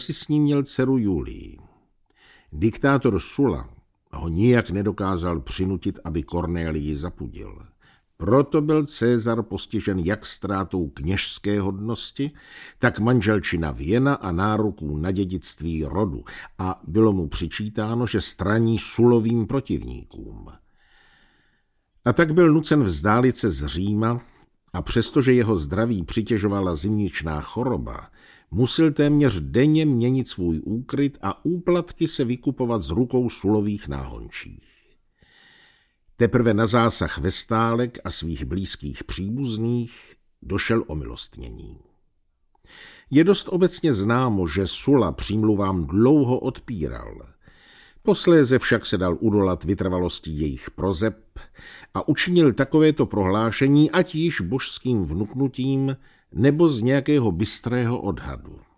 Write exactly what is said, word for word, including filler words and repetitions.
si s ním měl dceru Julii. Diktátor Sulla ho nijak nedokázal přinutit, aby Kornélii zapudil. Proto byl César postižen jak ztrátou kněžské hodnosti, tak manželčina věna a nároků na dědictví rodu a bylo mu přičítáno, že straní Sullovým protivníkům. A tak byl nucen vzdálit se z Říma a přestože jeho zdraví přitěžovala zimničná choroba, musel téměř denně měnit svůj úkryt a úplatky se vykupovat z rukou Sullových náhončích. Teprve na zásah Vestálek a svých blízkých příbuzných došel omilostnění. Je dost obecně známo, že Sulla přímluvám dlouho odpíral. Posléze však se dal udolat vytrvalostí jejich prozeb a učinil takovéto prohlášení, ať již božským vnuknutím nebo z nějakého bystrého odhadu.